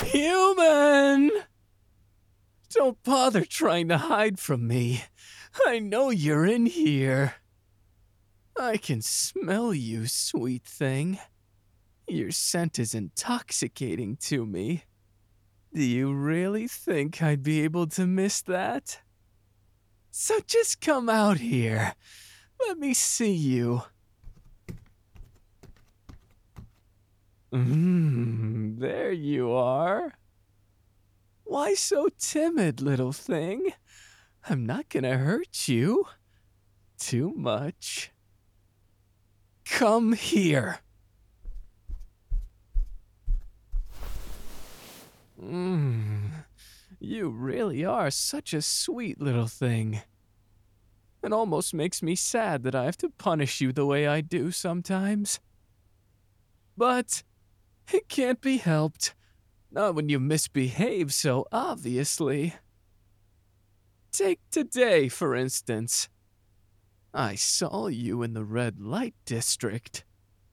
Human! Don't bother trying to hide from me. I know you're in here. I can smell you, sweet thing. Your scent is intoxicating to me. Do you really think I'd be able to miss that? So just come out here. Let me see you. There you are. Why so timid, little thing? I'm not gonna hurt you too much. Come here. You really are such a sweet little thing. It almost makes me sad that I have to punish you the way I do sometimes. But it can't be helped. Not when you misbehave so obviously. Take today, for instance. I saw you in the red light district.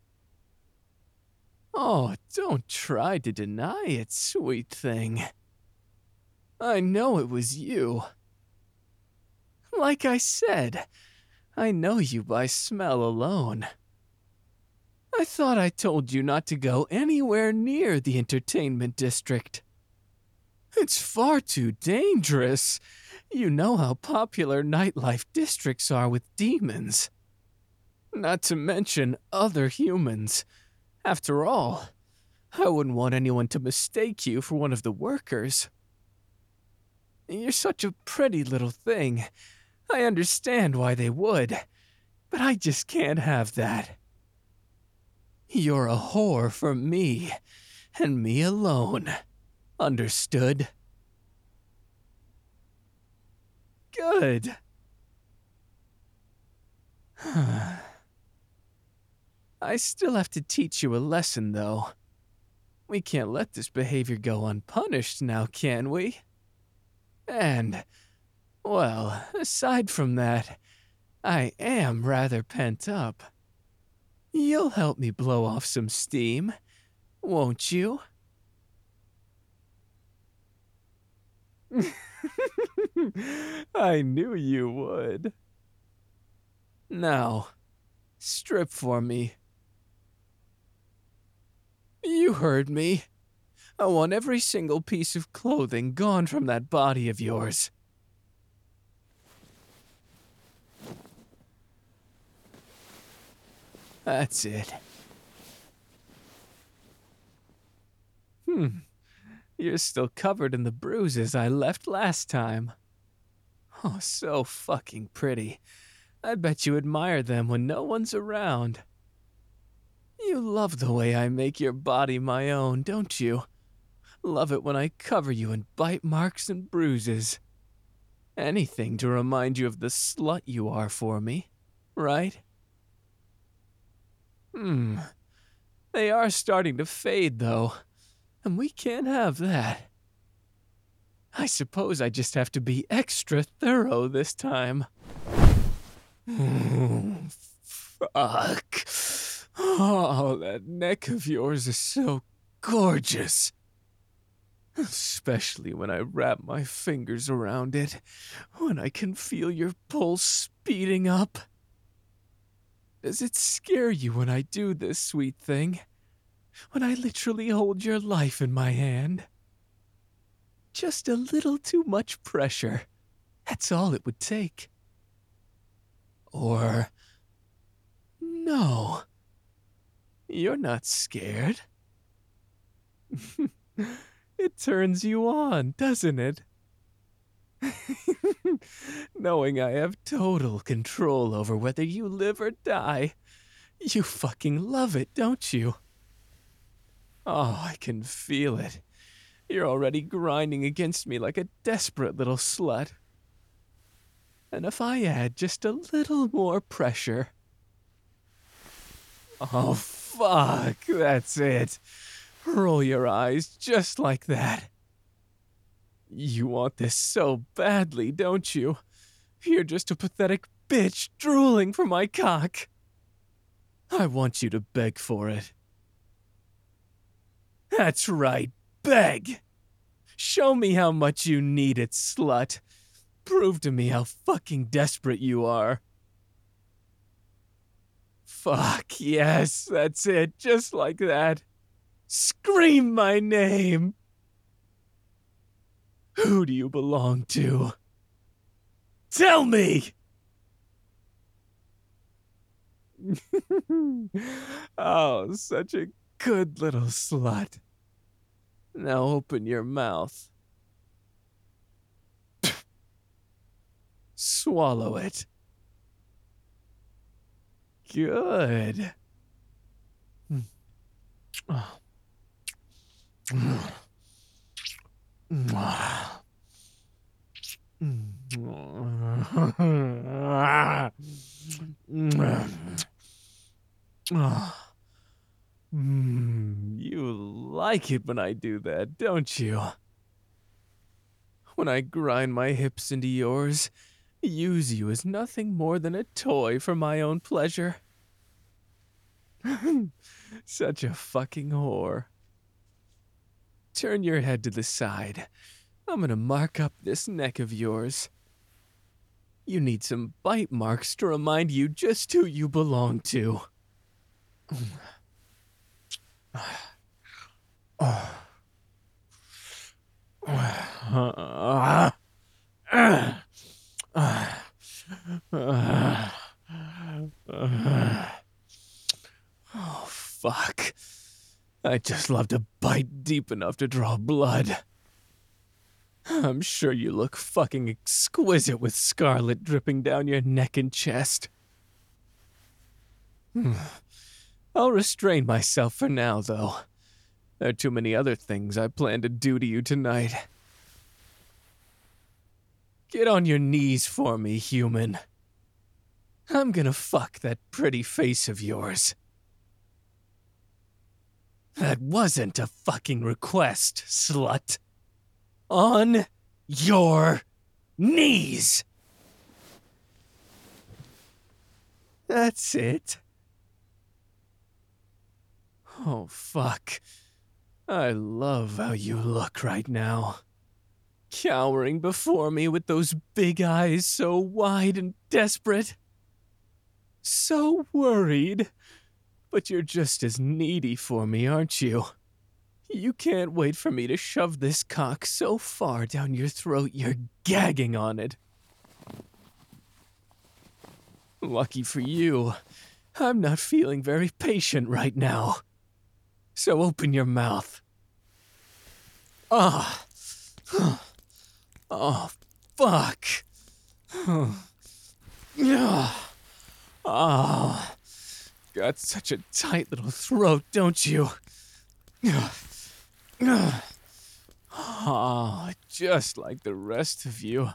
Oh, don't try to deny it, sweet thing. I know it was you. Like I said, I know you by smell alone. I thought I told you not to go anywhere near the entertainment district. It's far too dangerous. You know how popular nightlife districts are with demons. Not to mention other humans. After all, I wouldn't want anyone to mistake you for one of the workers. You're such a pretty little thing. I understand why they would, but I just can't have that. You're a whore for me, and me alone. Understood? Good. I still have to teach you a lesson, though. We can't let this behavior go unpunished now, can we? And, well, aside from that, I am rather pent up. You'll help me blow off some steam, won't you? I knew you would. Now, strip for me. You heard me. I want every single piece of clothing gone from that body of yours. That's it. You're still covered in the bruises I left last time. Oh, so fucking pretty. I bet you admire them when no one's around. You love the way I make your body my own, don't you? Love it when I cover you in bite marks and bruises. Anything to remind you of the slut you are for me, right? They are starting to fade, though, and we can't have that. I suppose I just have to be extra thorough this time. Fuck. Oh, that neck of yours is so gorgeous. Especially when I wrap my fingers around it, when I can feel your pulse speeding up. Does it scare you when I do this, sweet thing? When I literally hold your life in my hand? Just a little too much pressure. That's all it would take. Or... no. You're not scared. It turns you on, doesn't it? Knowing I have total control over whether you live or die. You fucking love it, don't you? Oh, I can feel it. You're already grinding against me like a desperate little slut. And if I add just a little more pressure... oh, fuck, that's it. Roll your eyes just like that. You want this so badly, don't you? You're just a pathetic bitch drooling for my cock. I want you to beg for it. That's right, beg! Show me how much you need it, slut. Prove to me how fucking desperate you are. Fuck, yes, that's it, just like that. Scream my name. Who do you belong to? Tell me! Oh, such a good little slut. Now open your mouth. Swallow it. Good. You like it when I do that, don't you? When I grind my hips into yours, use you as nothing more than a toy for my own pleasure. Such a fucking whore. Turn your head to the side. I'm gonna mark up this neck of yours. You need some bite marks to remind you just who you belong to. Oh, fuck. I just love to bite deep enough to draw blood. I'm sure you look fucking exquisite with scarlet dripping down your neck and chest. I'll restrain myself for now, though. There are too many other things I plan to do to you tonight. Get on your knees for me, human. I'm gonna fuck that pretty face of yours. That wasn't a fucking request, slut. On your knees! That's it. Oh, fuck. I love how you look right now. Cowering before me with those big eyes so wide and desperate. So worried. But you're just as needy for me, aren't you? You can't wait for me to shove this cock so far down your throat you're gagging on it. Lucky for you, I'm not feeling very patient right now. So open your mouth. Ah. Oh, fuck. Oh, got such a tight little throat, don't you? Oh, just like the rest of you.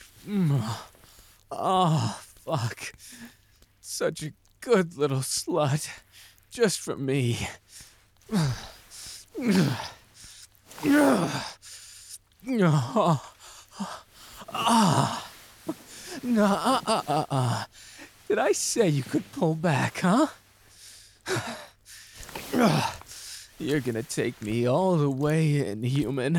Oh, fuck. Such a good little slut. Just for me. Did I say you could pull back, huh? You're gonna take me all the way in, human.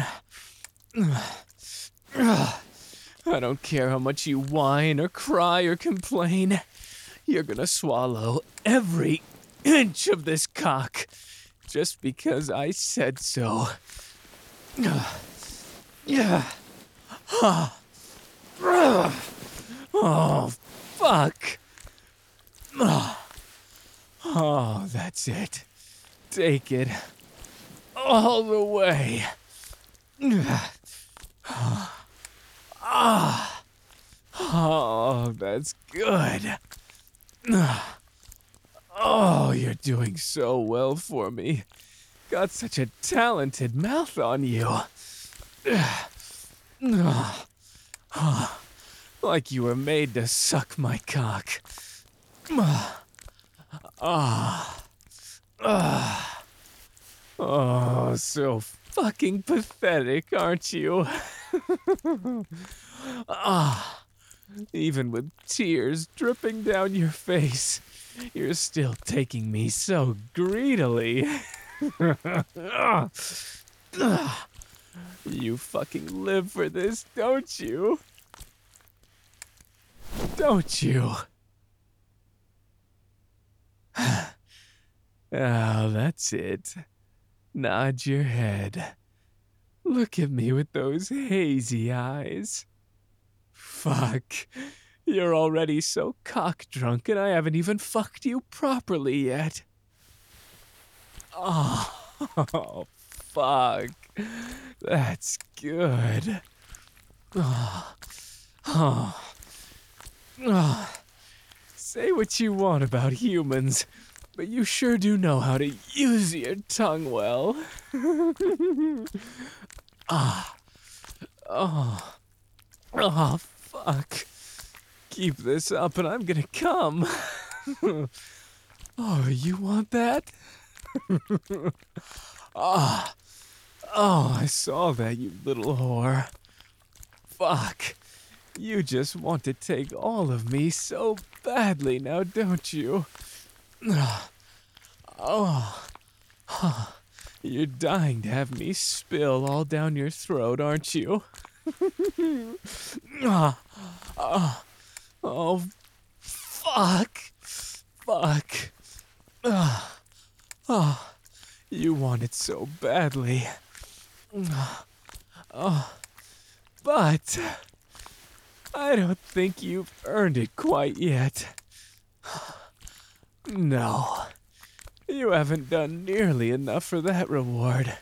I don't care how much you whine or cry or complain. You're gonna swallow every inch of this cock just because I said so. Oh, fuck. Oh, that's it. Take it. All the way. Oh, that's good. Oh, you're doing so well for me. Got such a talented mouth on you. Like you were made to suck my cock. Oh, so fucking pathetic, aren't you? Even with tears dripping down your face, you're still taking me so greedily. You fucking live for this, don't you? Don't you? Oh, that's it. Nod your head. Look at me with those hazy eyes. Fuck. You're already so cock-drunk and I haven't even fucked you properly yet. Oh, fuck. That's good. Oh, oh, oh. Say what you want about humans, but you sure do know how to use your tongue well. Ah. Oh. Oh, fuck. Keep this up and I'm gonna come. Oh, you want that? Ah. Oh, I saw that, you little whore. Fuck. You just want to take all of me so badly now, don't you? Oh. You're dying to have me spill all down your throat, aren't you? Oh, fuck. Fuck. Oh, you want it so badly. Oh, but I don't think you've earned it quite yet. No, you haven't done nearly enough for that reward.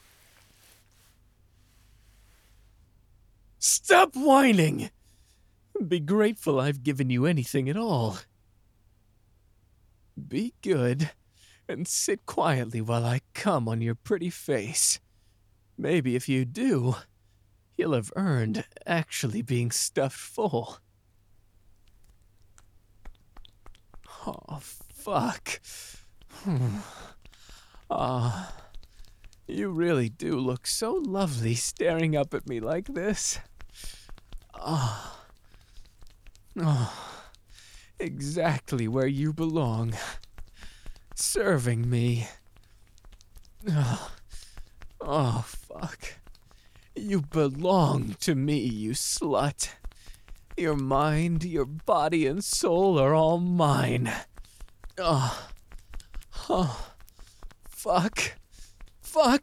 Stop whining! Be grateful I've given you anything at all. Be good and sit quietly while I come on your pretty face. Maybe if you do, you'll have earned actually being stuffed full. Oh, fuck. You really do look so lovely staring up at me like this. Exactly where you belong. Serving me. Oh, fuck. You belong to me, you slut. Your mind, your body, and soul are all mine. Fuck. Fuck.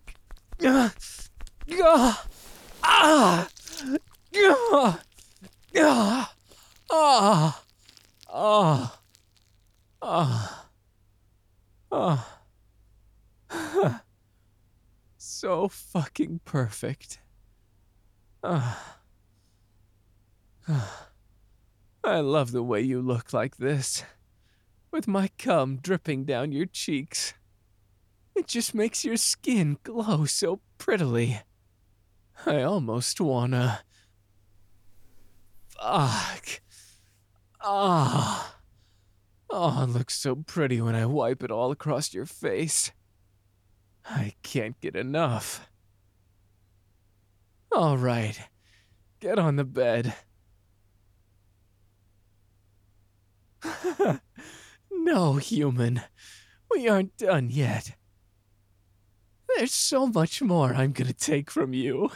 So fucking perfect. I love the way you look like this, with my cum dripping down your cheeks. It just makes your skin glow so prettily. I almost wanna... Fuck. Oh, it looks so pretty when I wipe it all across your face. I can't get enough. All right, get on the bed. No, human, we aren't done yet. There's so much more I'm gonna take from you.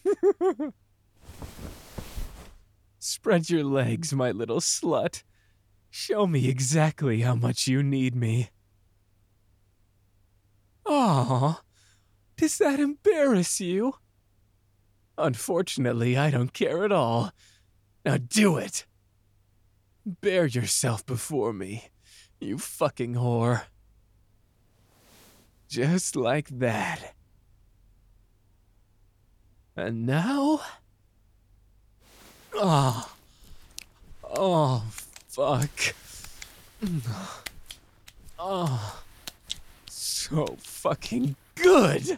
Spread your legs, my little slut. Show me exactly how much you need me. Aw, does that embarrass you? Unfortunately, I don't care at all. Now do it. Bare yourself before me, you fucking whore. Just like that. And now? Oh, fuck. Oh, so fucking good.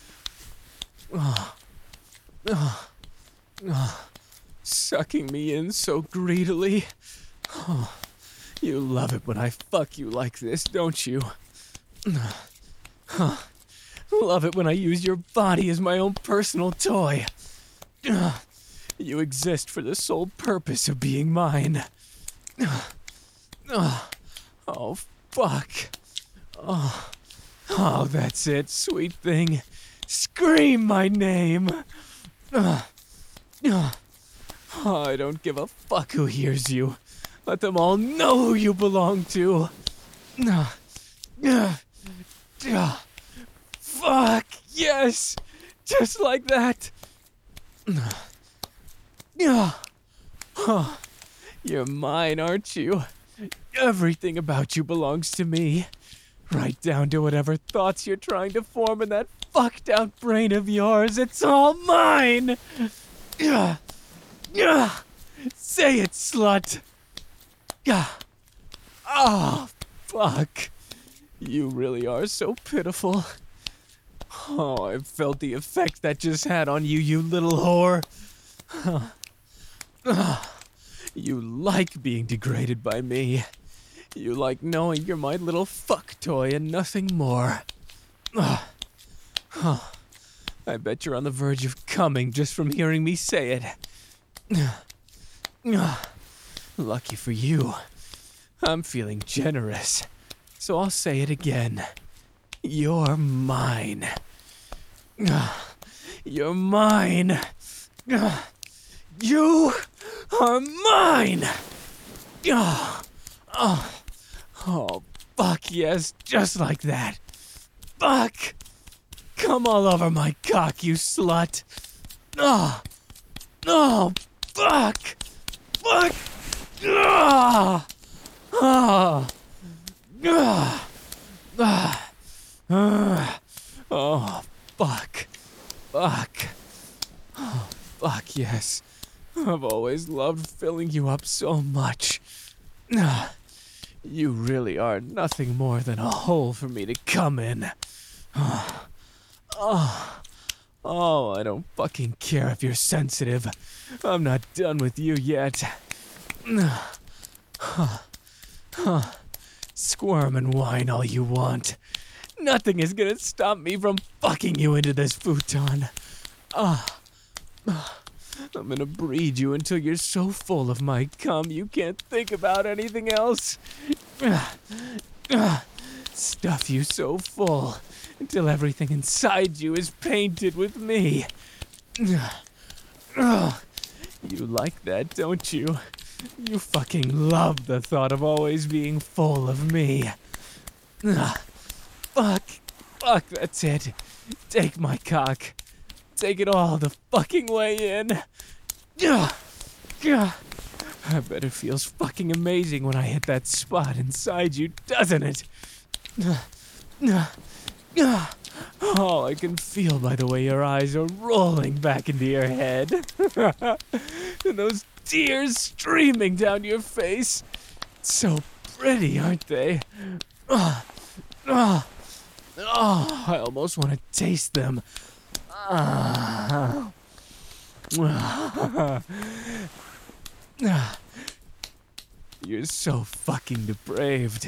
Sucking me in so greedily. Oh, you love it when I fuck you like this, don't you? Love it when I use your body as my own personal toy. You exist for the sole purpose of being mine. Oh, fuck. Oh, that's it, sweet thing. Scream my name. I don't give a fuck who hears you. Let them all know who you belong to. Fuck, yes! Just like that. You're mine, aren't you? Everything about you belongs to me. Right down to whatever thoughts you're trying to form in that fucked out brain of yours. It's all mine! Say it, slut! Oh, fuck. You really are so pitiful. Oh, I felt the effect that just had on you, you little whore. You like being degraded by me. You like knowing you're my little fuck toy and nothing more. I bet you're on the verge of coming just from hearing me say it. Lucky for you, I'm feeling generous, so I'll say it again. You're mine. You're mine. You are mine. Oh, fuck yes, just like that. Fuck. Come all over my cock, you slut. Oh, fuck. Fuck. Oh, fuck. Fuck. Oh, fuck, yes. I've always loved filling you up so much. You really are nothing more than a hole for me to come in. Oh, I don't fucking care if you're sensitive. I'm not done with you yet. Squirm and whine all you want. Nothing is gonna stop me from fucking you into this futon. I'm gonna breed you until you're so full of my cum you can't think about anything else. Stuff you so full until everything inside you is painted with me. You like that, don't you? You fucking love the thought of always being full of me. Fuck, that's it. Take my cock. Take it all the fucking way in. I bet it feels fucking amazing when I hit that spot inside you, doesn't it? Oh, I can feel by the way your eyes are rolling back into your head. And those tears streaming down your face. So pretty, aren't they? I almost want to taste them. You're so fucking depraved.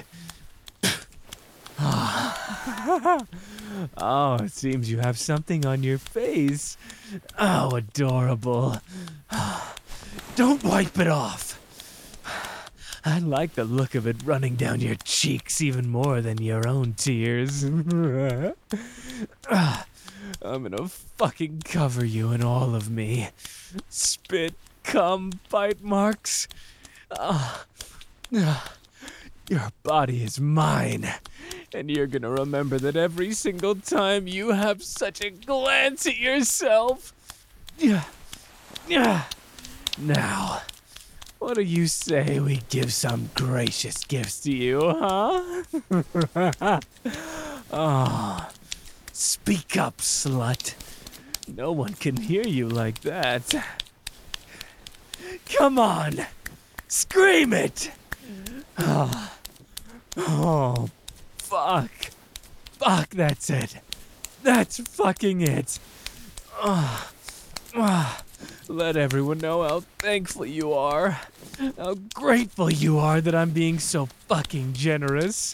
Oh, it seems you have something on your face. Oh, adorable. Don't wipe it off. I like the look of it running down your cheeks even more than your own tears. I'm gonna fucking cover you in all of me. Spit, cum, bite marks. Your body is mine. And you're gonna remember that every single time you have such a glance at yourself. Now, what do you say we give some gracious gifts to you, huh? Oh, speak up, slut. No one can hear you like that. Come on, scream it. Oh, fuck. Fuck, that's it. That's fucking it. Let everyone know how thankful you are. How grateful you are that I'm being so fucking generous.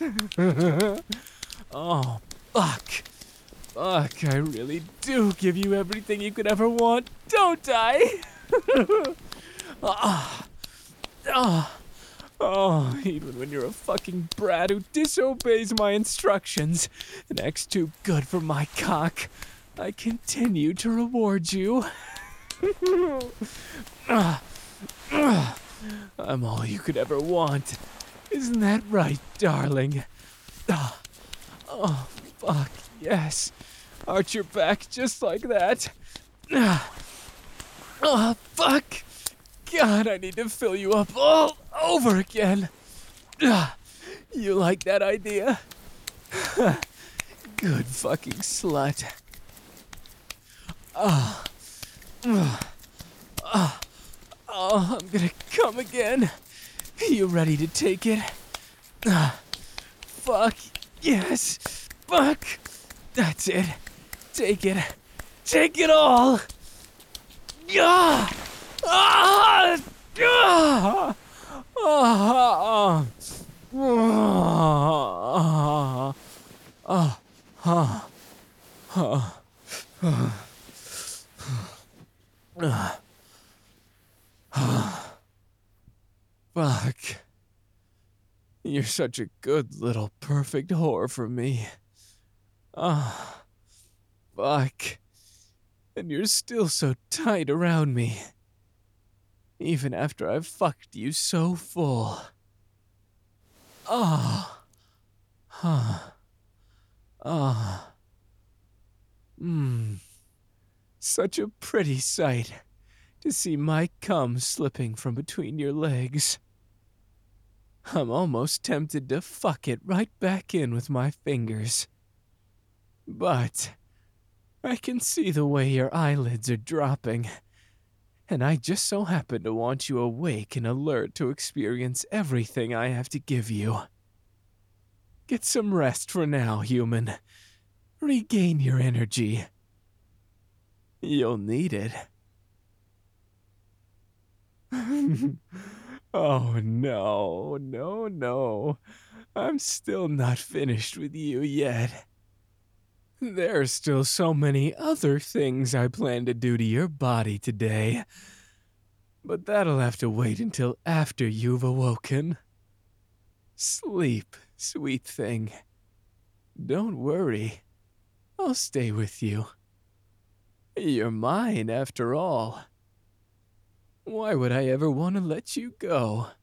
Oh, fuck. Fuck, I really do give you everything you could ever want, don't I? Oh, even when you're a fucking brat who disobeys my instructions and acts too good for my cock. I continue to reward you. Ah, ah, I'm all you could ever want. Isn't that right, darling? Ah, oh, fuck, yes. Arch your back just like that. Ah, oh, fuck. God, I need to fill you up all over again. Ah, you like that idea? Good fucking slut. Ah, oh, I'm gonna come again. You ready to take it? Ah, fuck, yes. Fuck. That's it. Take it. Take it all. Ah! Ah! Ah! Ah! Ah! Ah! Ah! Fuck. You're such a good little perfect whore for me. Ah. Fuck. And you're still so tight around me. Even after I've fucked you so full. Ah. Huh. Ah. Mmm. Such a pretty sight to see my cum slipping from between your legs. I'm almost tempted to fuck it right back in with my fingers. But I can see the way your eyelids are dropping, and I just so happen to want you awake and alert to experience everything I have to give you. Get some rest for now, human. Regain your energy. You'll need it. Oh no, no, no. I'm still not finished with you yet. There are still so many other things I plan to do to your body today. But that'll have to wait until after you've awoken. Sleep, sweet thing. Don't worry. I'll stay with you. You're mine, after all. Why would I ever want to let you go?